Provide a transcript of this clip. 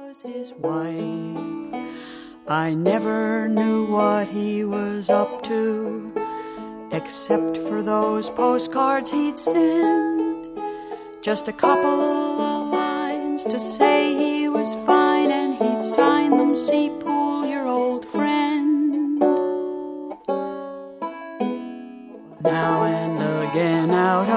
was his wife. I never knew what he was up to, except for those postcards he'd send. Just a couple of lines to say he was fine, and he'd sign them, "See Poole, your old friend." Now and again out